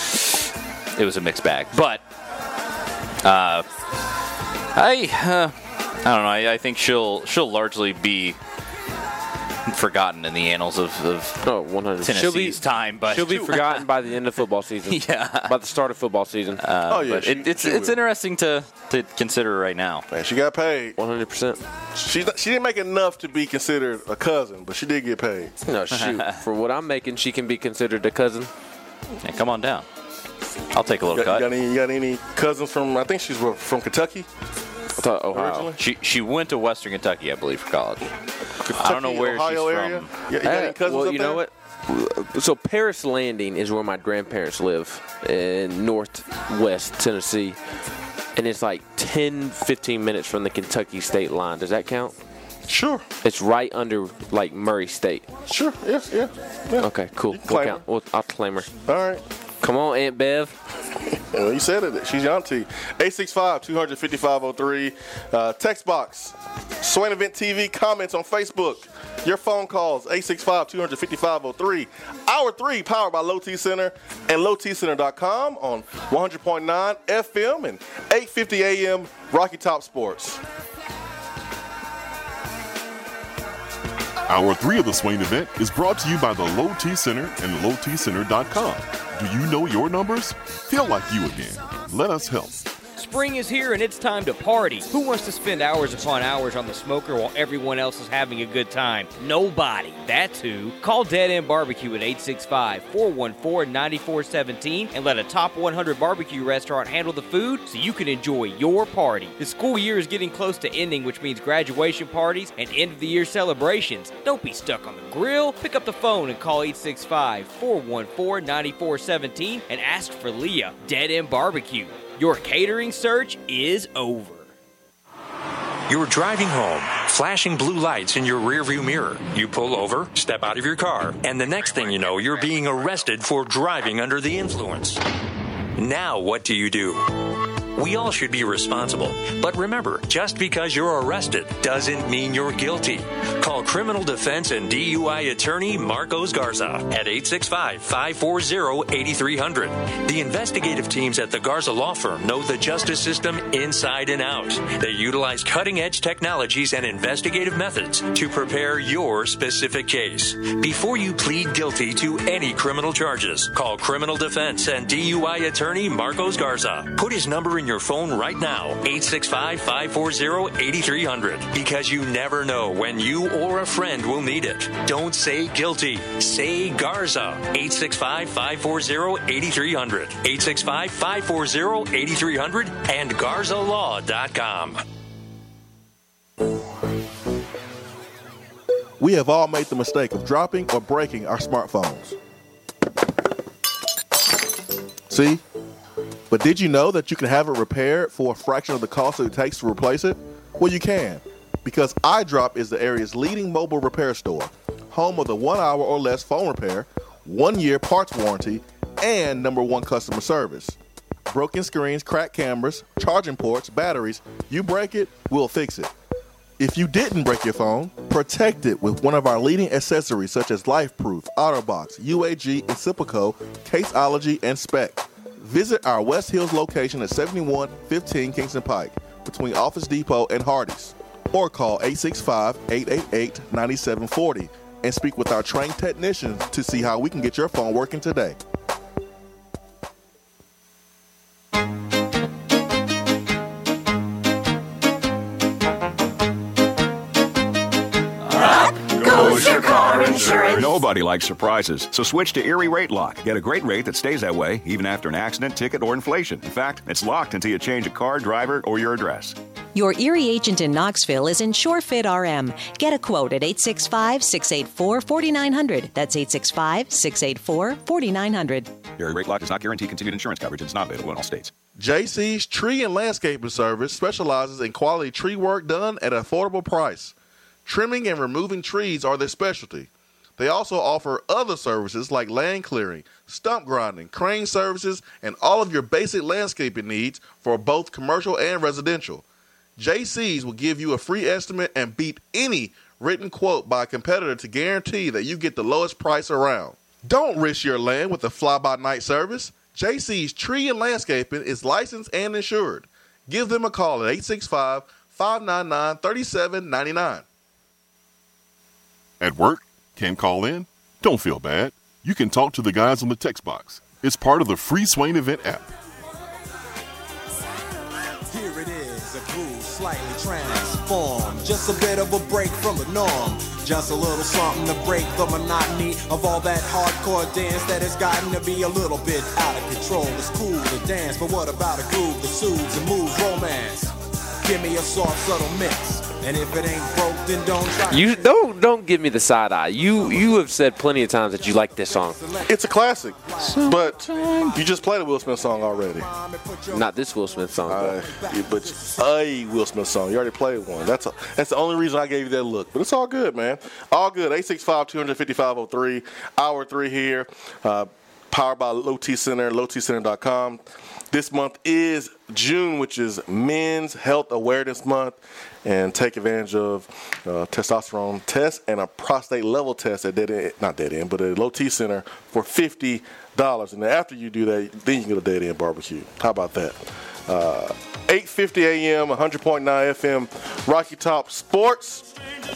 it was a mixed bag. But uh, I uh, I don't know. I, I think she'll she'll largely be forgotten in the annals of, of oh, one hundred percent. Tennessee's she'll be, time, but she'll be forgotten by the end of football season. Yeah, by the start of football season. Uh, Oh, yeah, but she- it, it's she it's will. interesting to, to consider right now. man, she got paid. one hundred percent. She she didn't make enough to be considered a cousin, but she did get paid. No, shoot. For what I'm making, she can be considered a cousin. Yeah, come on down. I'll take a little You got, cut. you got any, you got any cousins from? I think she's from Kentucky. I thought Ohio. Originally? She she went to Western Kentucky, I believe, for college. I don't know Kentucky, where Ohio she's area? from. You, you got any Uh, cousins well, up you there? know what? So Paris Landing is where my grandparents live in northwest Tennessee. And it's like ten, fifteen minutes from the Kentucky state line. Does that count? Sure. It's right under, like, Murray State. Sure. Yes. Yeah. yeah. Okay, cool. You can We'll claim count. We'll, I'll claim her. All right. Come on, Aunt Bev. Well, you said it. She's your auntie. eight six five, two five five oh three. Uh, text box. Swain Event T V comments on Facebook. Your phone calls, eight six five, two five five oh three. Hour three, powered by Low T Center and low t center dot com on one hundred point nine F M and eight fifty A M Rocky Top Sports. Hour three of the Swain event is brought to you by the Low T Center and low t center dot com. Do you know your numbers? Feel like you again. Let us help. Spring is here and it's time to party. Who wants to spend hours upon hours on the smoker while everyone else is having a good time? Nobody. That's who. Call Dead End Barbecue at eight six five, four one four, nine four one seven and let a top one hundred barbecue restaurant handle the food so you can enjoy your party. The school year is getting close to ending, which means graduation parties and end of the year celebrations. Don't be stuck on the grill. Pick up the phone and call eight six five, four one four, nine four one seven and ask for Leah. Dead End Barbecue. Your catering search is over. You're driving home, flashing blue lights in your rearview mirror. You pull over, step out of your car, and the next thing you know, you're being arrested for driving under the influence. Now, what do you do? We all should be responsible. But remember, just because you're arrested doesn't mean you're guilty. Call criminal defense and D U I attorney Marcos Garza at eight six five, five four zero, eight three zero zero. The investigative teams at the Garza Law Firm know the justice system inside and out. They utilize cutting-edge technologies and investigative methods to prepare your specific case. Before you plead guilty to any criminal charges, call criminal defense and D U I attorney Marcos Garza. Put his number in your phone right now, eight six five, five four zero, eight three zero zero, because you never know when you or a friend will need it. Don't say guilty. Say Garza. eight six five, five four zero, eight three zero zero. eight six five, five four zero, eight three zero zero and garza law dot com. We have all made the mistake of dropping or breaking our smartphones. See? But did you know that you can have it repaired for a fraction of the cost that it takes to replace it? Well, you can, because iDrop is the area's leading mobile repair store, home of the one hour or less phone repair, one year parts warranty, and number one customer service. Broken screens, cracked cameras, charging ports, batteries, you break it, we'll fix it. If you didn't break your phone, protect it with one of our leading accessories such as LifeProof, OtterBox, U A G, Incipico, Caseology, and Spec. Visit our West Hills location at seventy-one fifteen Kingston Pike between Office Depot and Hardee's, or call eight six five, eight eight eight, nine seven four zero and speak with our trained technicians to see how we can get your phone working today. Goes your car insurance. Nobody likes surprises, so switch to Erie Rate Lock. Get a great rate that stays that way even after an accident, ticket, or inflation. In fact, it's locked until you change a car, driver, or your address. Your Erie agent in Knoxville is InsureFit R M. Get a quote at eight six five, six eight four, four nine zero zero. That's eight six five, six eight four, four nine zero zero. Erie Rate Lock does not guarantee continued insurance coverage. It's not available in all states. J C's Tree and Landscaping Service specializes in quality tree work done at an affordable price. Trimming and removing trees are their specialty. They also offer other services like land clearing, stump grinding, crane services, and all of your basic landscaping needs for both commercial and residential. J C's will give you a free estimate and beat any written quote by a competitor to guarantee that you get the lowest price around. Don't risk your land with a fly-by-night service. J C's Tree and Landscaping is licensed and insured. Give them a call at eight six five, five nine nine, three seven nine nine. At work? Can't call in? Don't feel bad. You can talk to the guys on the text box. It's part of the free Swain Event app. Here it is, a groove slightly transformed. Just a bit of a break from the norm. Just a little something to break the monotony of all that hardcore dance that has gotten to be a little bit out of control. It's cool to dance, but what about a groove that soothes and moves romance? Give me a soft, subtle mix. And if it ain't broke, then don't try. You don't don't give me the side eye. You you have said plenty of times that you like this song. It's a classic, but you just played a Will Smith song already. Not this Will Smith song. Uh, yeah, but a Will Smith song. You already played one. That's a, that's the only reason I gave you that look. But it's all good, man. All good. eight six five, two five five, oh three. Hour three here. Uh, powered by Low T Center, low t center dot com. This month is June, which is Men's Health Awareness Month, and take advantage of uh, testosterone test and a prostate level test at Dead End, not Dead End, but at Low T Center for fifty dollars. And then after you do that, then you can go to Dead End Barbecue. How about that? Uh, eight fifty a.m., one hundred point nine F M, Rocky Top Sports.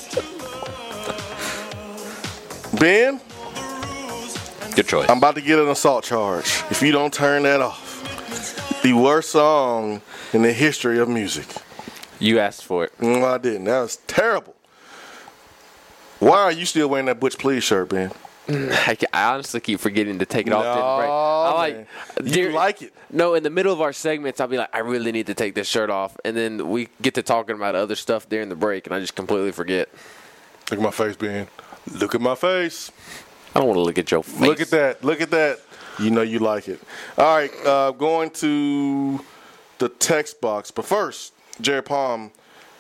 Ben? Good choice. I'm about to get an assault charge if you don't turn that off. The worst song in the history of music. You asked for it. No, I didn't. That was terrible. Why are you still wearing that Butch Please shirt, Ben? I, I honestly keep forgetting to take it off. No, during the break. I like, man. You during, like it. No, in the middle of our segments, I'll be like, I really need to take this shirt off. And then we get to talking about other stuff during the break, and I just completely forget. Look at my face, Ben. Look at my face. I don't want to look at your face. Look at that. Look at that. You know you like it. All right, uh, going to the text box. But first, Jerry Palm.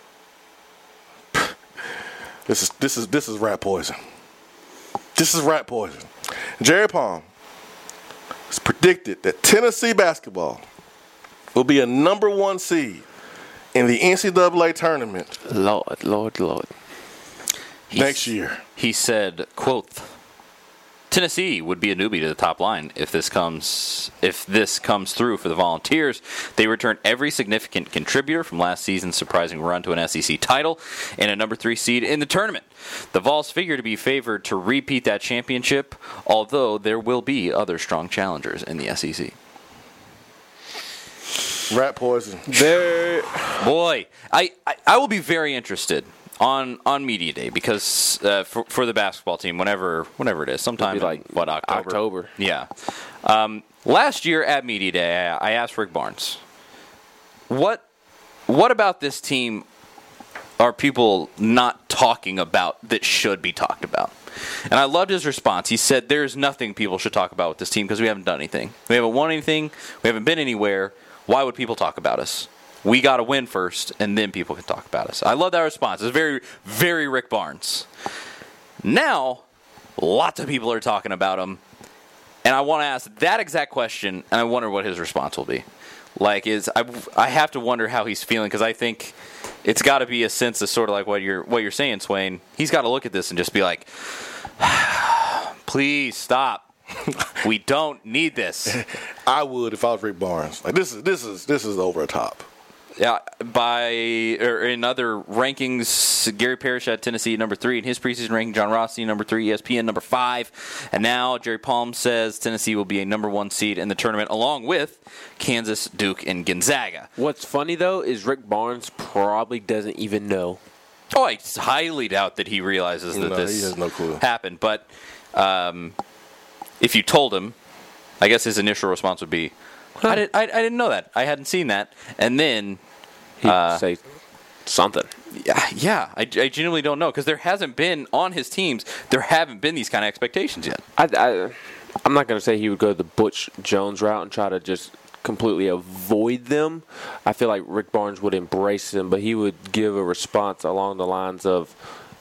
This is this is this is rat poison. This is rat poison. Jerry Palm has predicted that Tennessee basketball will be a number one seed in the N C double A tournament. Lord, Lord, Lord. Next year. He said, quote, Tennessee would be a newbie to the top line if this comes if this comes through for the Volunteers. They return every significant contributor from last season's surprising run to an S E C title and a number three seed in the tournament. The Vols figure to be favored to repeat that championship, although there will be other strong challengers in the S E C. Rat poison. There, boy, I, I, I will be very interested on on media day because uh, for for the basketball team, whenever whenever it is, sometime in, like what October. October. Yeah. Um, last year at media day, I, I asked Rick Barnes, what what about this team are people not talking about that should be talked about? And I loved his response. He said, there's nothing people should talk about with this team because we haven't done anything. We haven't won anything. We haven't been anywhere. Why would people talk about us? We got to win first, and then people can talk about us. I love that response. It's very, very Rick Barnes. Now, lots of people are talking about him, and I want to ask that exact question, and I wonder what his response will be. Like, is I, I have to wonder how he's feeling, because I think it's got to be a sense of sort of like what you're what you're saying, Swain. He's got to look at this and just be like, please stop. We don't need this. I would if I was Rick Barnes. Like this is this is this is over the top. Yeah, by or in other rankings, Gary Parrish had Tennessee at number three in his preseason ranking. John Rossi number three, E S P N number five, and now Jerry Palm says Tennessee will be a number one seed in the tournament, along with Kansas, Duke, and Gonzaga. What's funny though is Rick Barnes probably doesn't even know. Oh, I highly doubt that he realizes that no, this he has no clue. happened. But um, if you told him, I guess his initial response would be, I, did, I, I didn't know that. I hadn't seen that. And then he'd uh, say something. Yeah, yeah. I, I genuinely don't know because there hasn't been, on his teams, there haven't been these kind of expectations yet. I, I, I'm not going to say he would go the Butch Jones route and try to just completely avoid them. I feel like Rick Barnes would embrace them, but he would give a response along the lines of,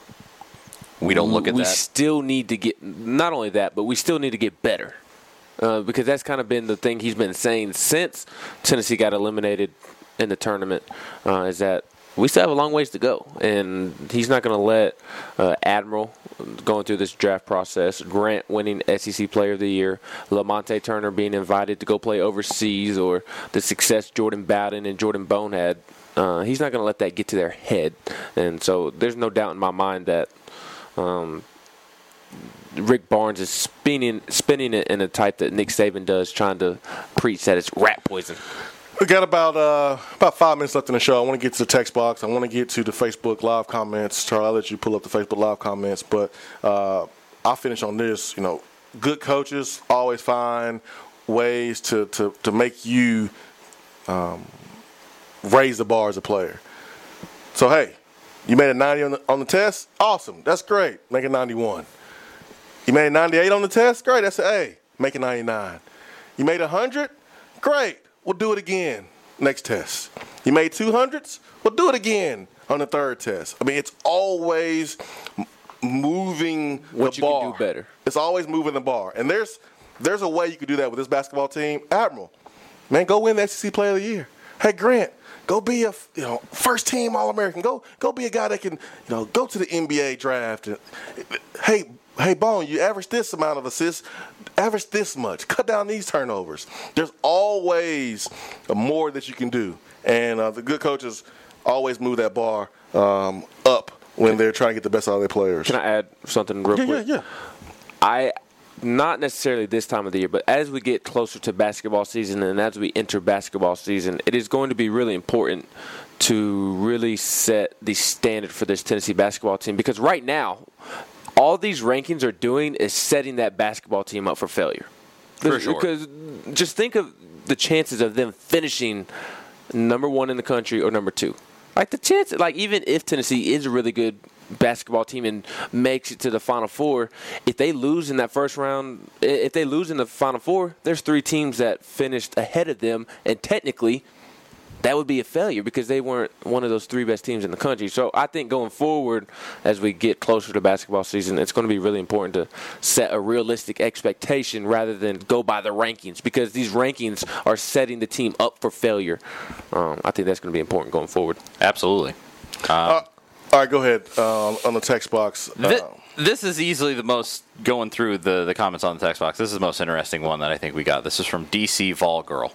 we don't look at we that. We still need to get, not only that, but we still need to get better. Uh, because that's kind of been the thing he's been saying since Tennessee got eliminated in the tournament, uh, is that we still have a long ways to go. And he's not going to let uh, Admiral going through this draft process, Grant winning S E C Player of the Year, Lamonte Turner being invited to go play overseas, or the success Jordan Bowden and Jordan Bone had. Uh, he's not going to let that get to their head. And so there's no doubt in my mind that um, Rick Barnes is spinning spinning it in a type that Nick Saban does, trying to preach that it's rat poison. We got about uh, about five minutes left in the show. I want to get to the text box. I want to get to the Facebook Live comments. Charlie, I'll let you pull up the Facebook Live comments. But uh, I'll finish on this. You know, good coaches always find ways to, to, to make you um, raise the bar as a player. So, hey, you made a ninety on the, on the test? Awesome. That's great. Make a ninety-one. You made a ninety-eight on the test? Great. That's an A. Make a ninety-nine. You made one hundred? Great. We'll do it again next test. You made two hundreds? We'll do it again on the third test. I mean, it's always moving what the you bar. Can do better. It's always moving the bar. And there's there's a way you could do that with this basketball team. Admiral, man, go win the S E C Player of the Year. Hey, Grant, go be a you know first team All-American. Go go be a guy that can you know go to the N B A draft. And, hey. Hey, Bone, you average this amount of assists, average this much, cut down these turnovers. There's always more that you can do. And uh, the good coaches always move that bar um, up when they're trying to get the best out of their players. Can I add something real yeah, quick? Yeah, yeah, I, not necessarily this time of the year, but as we get closer to basketball season and as we enter basketball season, it is going to be really important to really set the standard for this Tennessee basketball team. Because right now, all these rankings are doing is setting that basketball team up for failure. For sure. Because just think of the chances of them finishing number one in the country or number two. Like the chance, like even if Tennessee is a really good basketball team and makes it to the Final Four, if they lose in that first round, if they lose in the Final Four, there's three teams that finished ahead of them, and technically that would be a failure because they weren't one of those three best teams in the country. So I think going forward, as we get closer to basketball season, it's going to be really important to set a realistic expectation rather than go by the rankings, because these rankings are setting the team up for failure. Um, I think that's going to be important going forward. Absolutely. Um, uh, all right, go ahead uh, on the text box. Uh, this, this is easily the most, going through the, the comments on the text box, this is the most interesting one that I think we got. This is from D C Vol Girl.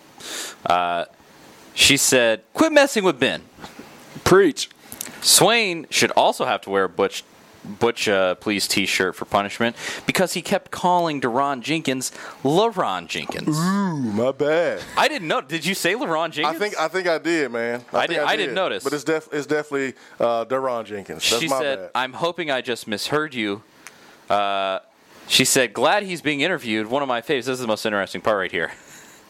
Uh, She said, quit messing with Ben. Preach. Swain should also have to wear a Butch, Butch uh, Please t-shirt for punishment because he kept calling Deron Jenkins LaRon Jenkins. Ooh, my bad. I didn't know. Did you say LaRon Jenkins? I think I think I did, man. I, I, did, I, I didn't notice. But it's, def- it's definitely uh, Deron Jenkins. That's she my said, bad. I'm hoping I just misheard you. Uh, she said, glad he's being interviewed. One of my faves. This is the most interesting part right here.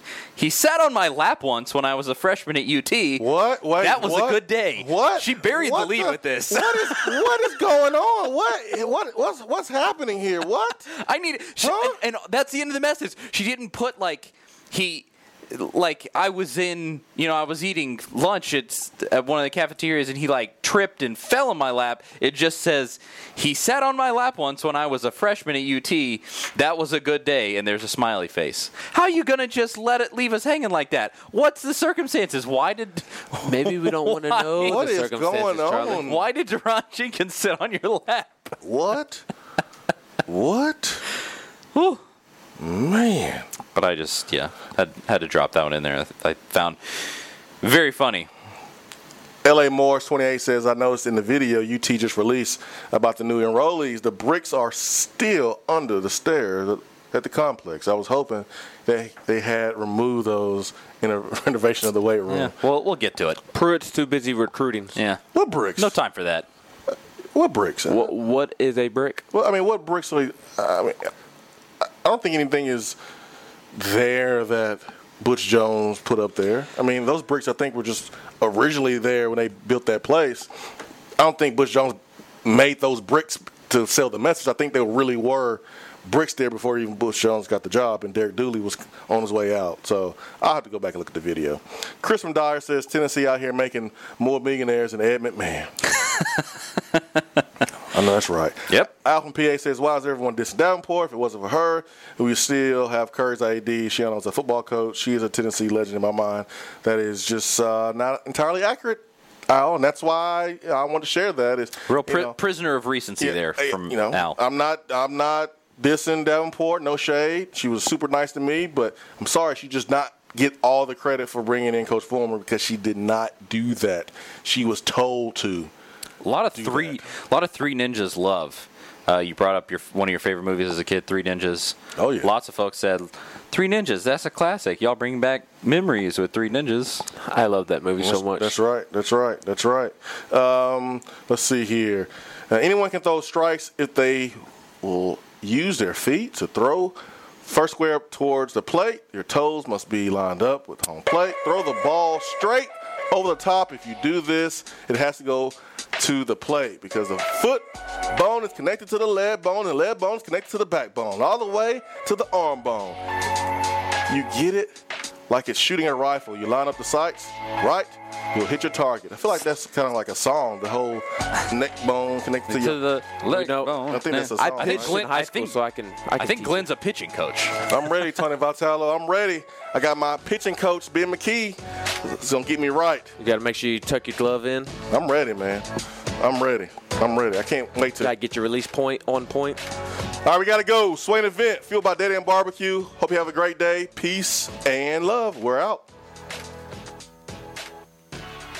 He sat on my lap once when I was a freshman at U T. What? Wait, that was what? a good day. What? She buried what the lead the, with this. What is what is going on? What what what's what's happening here? What? I need she, huh? and, and that's the end of the message. She didn't put like he like I was in, you know, I was eating lunch at, at one of the cafeterias and he like tripped and fell on my lap. It just says he sat on my lap once when I was a freshman at U T. That was a good day, and there's a smiley face. How are you gonna just let it leave us hanging like that? What's the circumstances? Why did maybe we don't want to know what the is circumstances, going on? Charlie. Why did Deron Jenkins sit on your lap? What? What? Whew. Man. But I just, yeah, had had to drop that one in there. I found very funny. L A Morris twenty-eight says, I noticed in the video U T just released about the new enrollees, the bricks are still under the stairs at the complex. I was hoping they they had removed those in a renovation of the weight room. Yeah, well, we'll get to it. Pruitt's too busy recruiting. Yeah. What bricks? No time for that. What bricks? What, what is a brick? Well, I mean, what bricks are we, I mean, I don't think anything is there that Butch Jones put up there. I mean, those bricks I think were just originally there when they built that place. I don't think Butch Jones made those bricks to sell the message. I think they really were bricks there before even Butch Jones got the job and Derek Dooley was on his way out. So I'll have to go back and look at the video. Chris from Dyer says Tennessee out here making more millionaires than Ed McMahon. I know that's right. Yep. Al from P A says, why is everyone dissing Davenport? If it wasn't for her, we would still have Curry's A D. She was a football coach. She is a Tennessee legend in my mind. That is just uh, not entirely accurate, Al, and that's why I wanted to share that. Is Real pri- you know, prisoner of recency yeah, there from you know, Al. I'm not, I'm not dissing Davenport. No shade. She was super nice to me, but I'm sorry she just not get all the credit for bringing in Coach Fulmer because she did not do that. She was told to. A lot of three, that. a lot of Three Ninjas love. Uh, you brought up your one of your favorite movies as a kid, Three Ninjas. Oh yeah. Lots of folks said, Three Ninjas, that's a classic. Y'all bring back memories with Three Ninjas. I love that movie that's, so much. That's right. That's right. That's right. Um, let's see here. Uh, anyone can throw strikes if they will use their feet to throw. First square up towards the plate. Your toes must be lined up with home plate. Throw the ball straight over the top. If you do this, it has to go to the plate because the foot bone is connected to the leg bone and the leg bone is connected to the backbone, all the way to the arm bone. You get it like it's shooting a rifle. You line up the sights, right? You'll hit your target. I feel like that's kind of like a song, the whole neck bone connected to, to your, the leg you know, bone. I think that's a song. I think right? Glenn, in high I school, think, so I can. I, can I think teach Glenn's you. a pitching coach. I'm ready, Tony Vitello. I'm ready. I got my pitching coach, Ben McKee. It's going to get me right. You got to make sure you tuck your glove in. I'm ready, man. I'm ready. I'm ready. I can't wait to. Got to get your release point on point. All right, we got to go. Swain event, fueled by Daddy and Barbecue. Hope you have a great day. Peace and love. We're out.